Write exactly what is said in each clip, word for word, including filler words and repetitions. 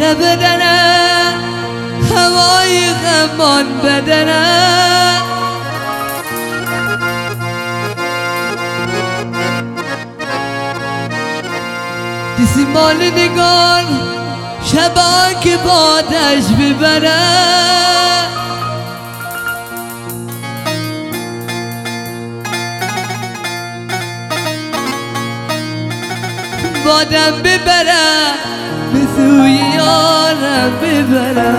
بدنه هوای غمان بدنه سیمان نگار شبا که بادش ببره بادم ببره به سوی یارم ببره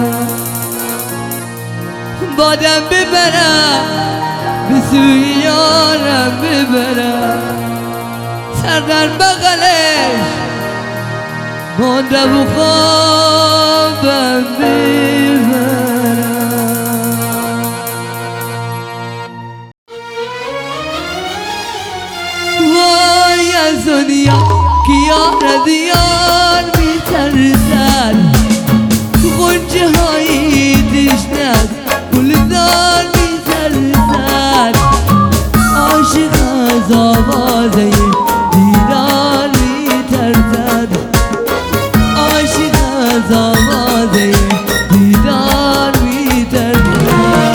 بادم ببره به سوی یارم ببره سر در بغلش مانده و خوابم ببرم وای از دنیا که یار از یار میترسد غنچه های تشنه از گلزار میترسد عاشق از آوازه دیدار میترسد عاشق از آوازه دیدار میترسد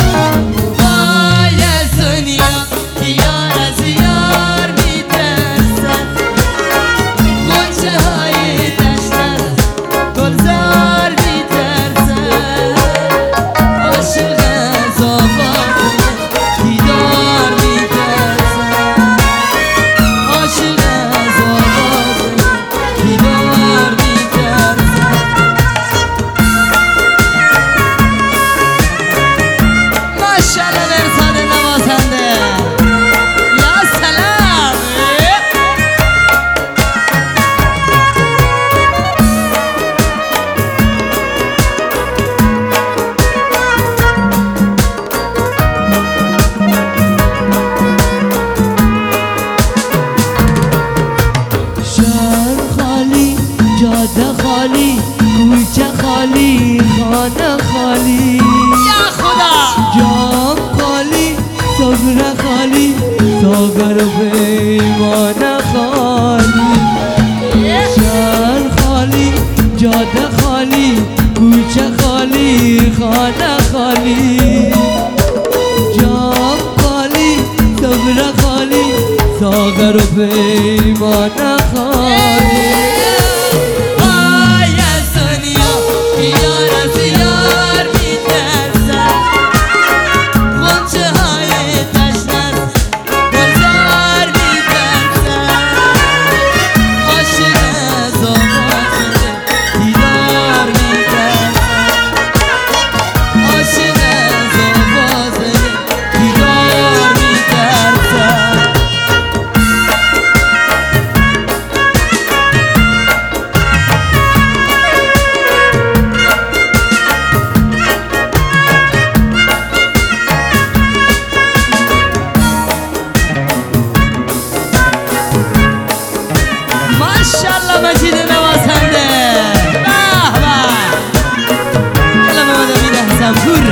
وای از دنیا که یار از یار میترسد غنچه های تشنه از گلزار میترسد عاشق از آوازه دیدار میترسد عاشق از آوازه دیدار میترسد ماشاءالله مرزاد نوازنده یا سلام شهر خالی جاده خالی کوچه خالی خانه خالی یا خدا جام خالی سفره خالی ساغر و پیمانه خالی شهر خالی جاده خالی کوچه خالی خانه خالی جام خالی سفره خالی ساغر و پیمانه خالی وای از دنیا که یار از یار میترسد غنچه های تشنه از گلزار میترسد عاشق از آوازه دیدار میترسد عاشق از آوازه دیدار میترسد ماشاءالله مجید نوازنده به به الله محمد امین حسن پور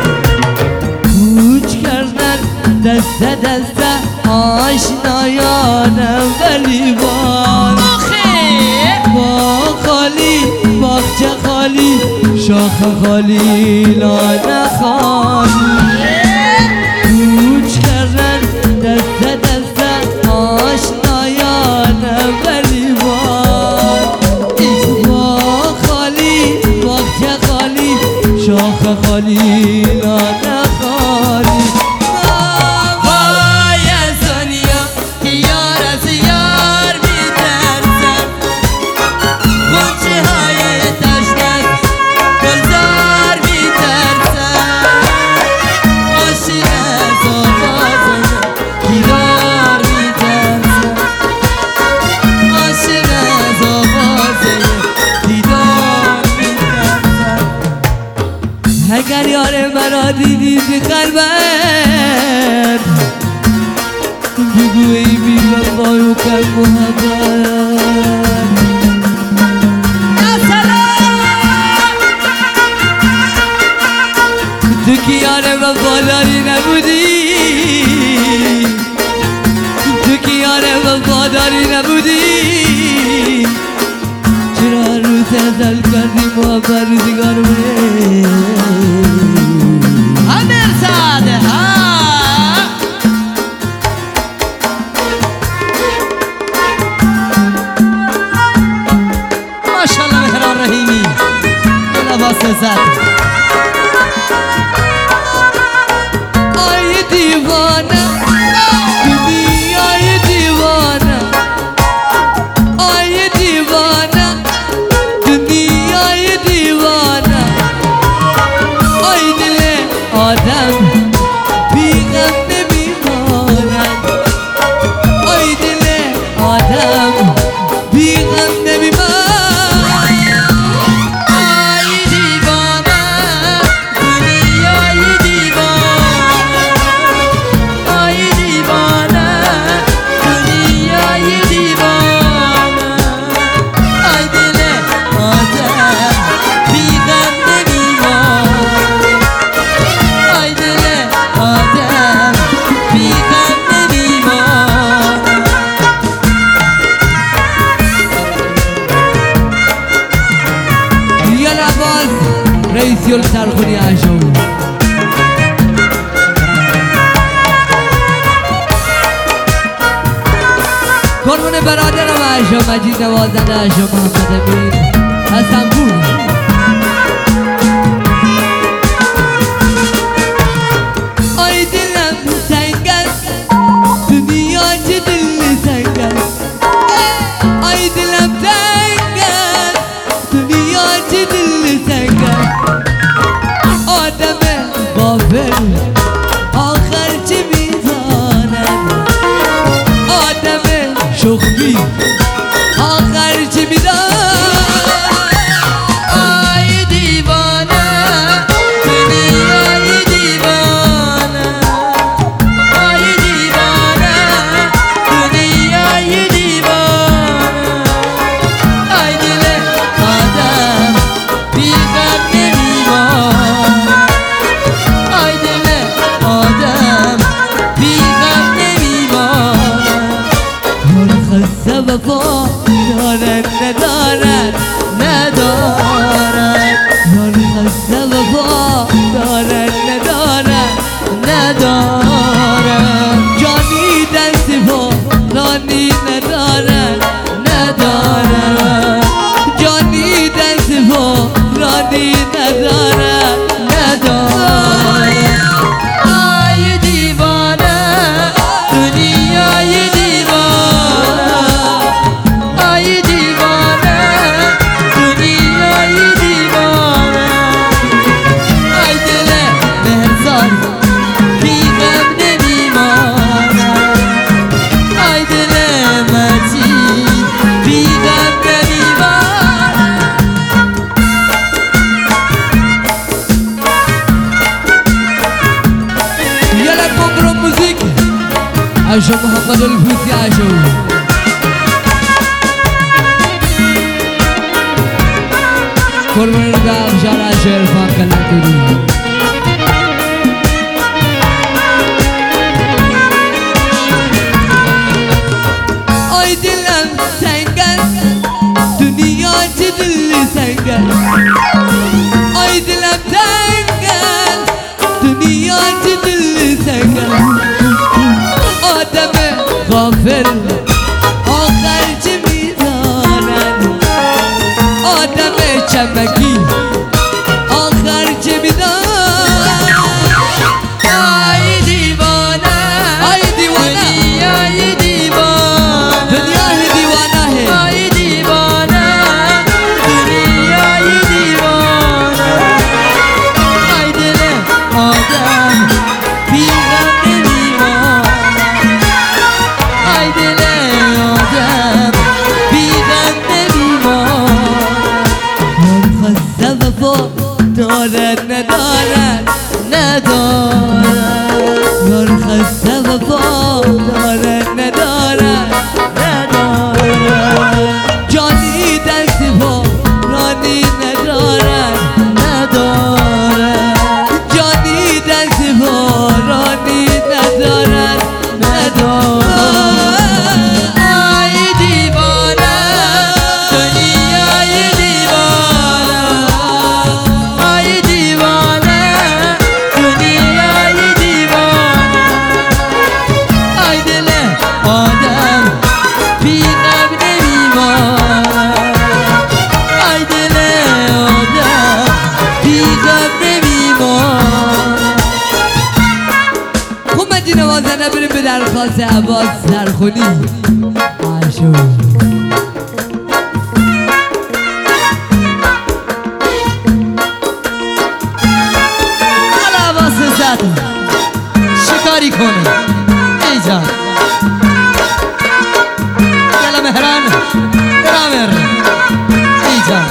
کوچ کردن دست دست آشنایانم ولی باز با خالی باغچه خالی شاخ خالی لانه خالی کوچ کردن دست دست آشنایانم ولی باز با خالی باغچه خالی شاخ خالی لانه خالی وای از دنیا که یار از یار میترسد غنچه های تشنه از گلزار میترسد عاشق از آوازه دیدار میترسد عاشق از آوازه دیدار میترسد اگر یار مرا دیدی به قلبت بگو ای بی وفا و کن محبت یا سلام تو که یار وفاداری نبودی تو که یار وفاداری نبودی چرا رو غزل کردیم و بر روزگار بره امیر ساده ها ماشاءالله مهران رحیمی لباس زد آی دیوانه دنیای دیوانه آی دیوانه دنیای دیوانه آی دل آدم بیغم نمیماند آی دل آدم بیغم نمیماند رئیسی السرخونی عشو قربون برادرم عشو مجید نوازنده عشو محمد امین حسنپور آی دلم سنگ است دنیا چه دل سنگ است آی دلم سنگ است دنیا چه دل سنگ است آدم غافل آخر چه میداند آدم شخمی آخر چه میداند آی دیوانه دنیای دیوانه آی دیوانه دنیای دیوانه آی دل آدم بیغم نمیماند آی دل آدم بیغم نمیماند یار خسته وفا دارد ندارد ندارد یار خسته وفا دارد ندارد ندارد جانی دست پا رانی ندارد ندارد جانی دست پا رانی ندارد ندارد آی دیوانه دنیای دیوانه آی دیوانه دنیای دیوانه آی دل مهرزاد بیغم نمیماند آی دل مجید بیغم نمیماند یالا کمبرو موزیک عشو محمد الفوسی عشو قربان رضا افشار عشو عرفان کلندری آی دلم سنگ است دنیا چه دل سنگ است آی دلم سنگ است دنیا چه دل سنگ است آدم غافل آخر چه میداند آدم چمکی آخر چه میداند آی دیوانه آی دیوانه دنیای دیوانه دنیای دیوانه ہے آی دیوانه دنیای دیوانه آی دل آدم بیغم نمیماند آی دل آدم بیغم نمیماند یار خسته وفا دارد ندارد ندارد یار خسته وفا دارد ندارد ندارد جانی دست پا رانی ندارد ندارد جانی دست پا رانی ندارد ندارد آی دیوانه دنیای دیوانه درخواست عباس سرخونی عاشق حالا واسه زد شکاری کنه ایجا یلا مهران درامر ایجا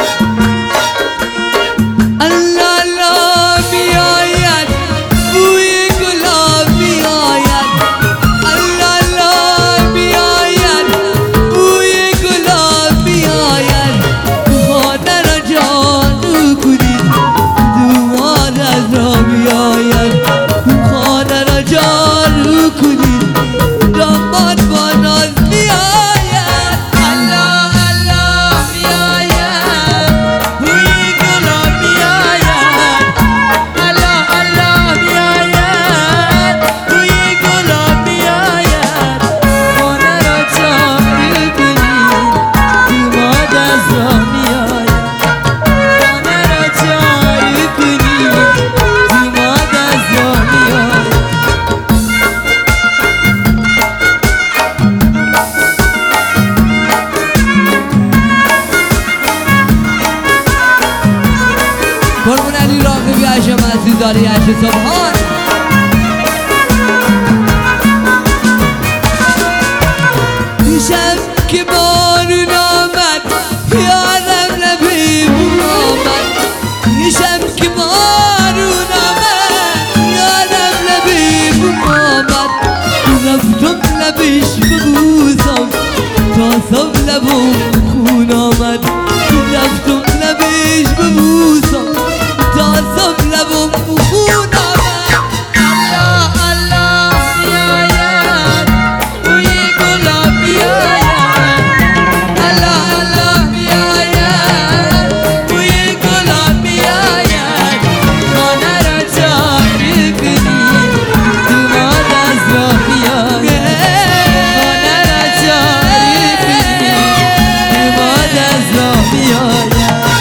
قربون علی راقبی عشق مسیح داری عشق سبحان دیشب که بارون آمد یادم لبیبون آمد دیشب که بارون آمد یادم لبیبون آمد رفتم لبش ببوسم تا صبح لبم خون آمد رفتم لبش ببوسم تا صبح لبم خون آمد الله الله میاید بوی گلاب میاید الله الله میاید بوی گلاب میاید خانه را جاری کنید تو ماد از راه میاید خانه را جاری کنید تو ماد از راه میاید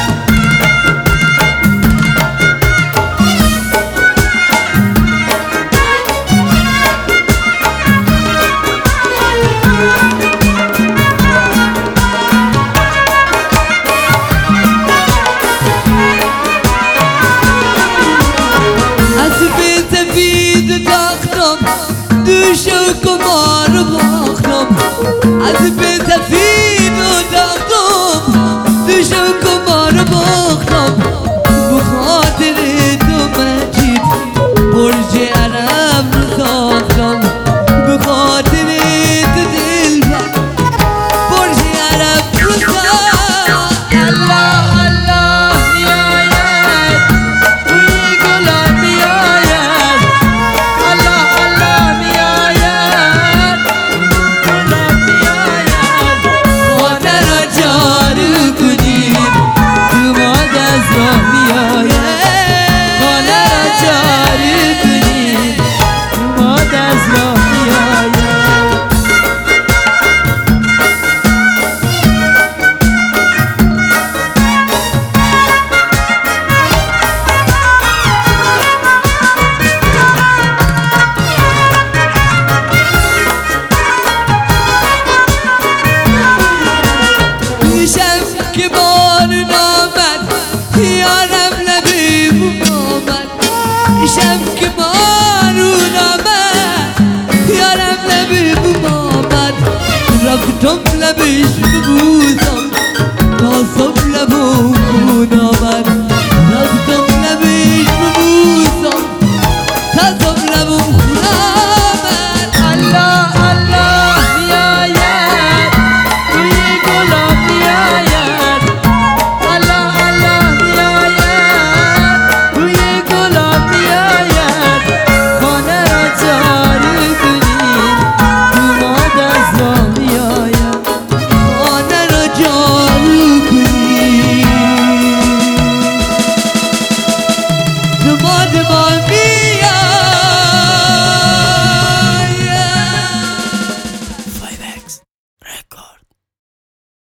دوش و کمار باختم از به سفید و داختم دوش و کمار باختم بخاطر تو مجید برج عرب رو ساختم بخاطر تو دلبر برج عرب رو ساختم الله الله میاید بوی گلاب میاید الله الله میاید گلاب میاید خانه را جارو کنید تو ماد از راه میاید خانه را جارو کنید تو ماد از راه میاید دیشب که بارون آمد یارم لبیبون آمد دیشب که بارون آمد یارم لبیبون آمد رفتم لبش ببوسم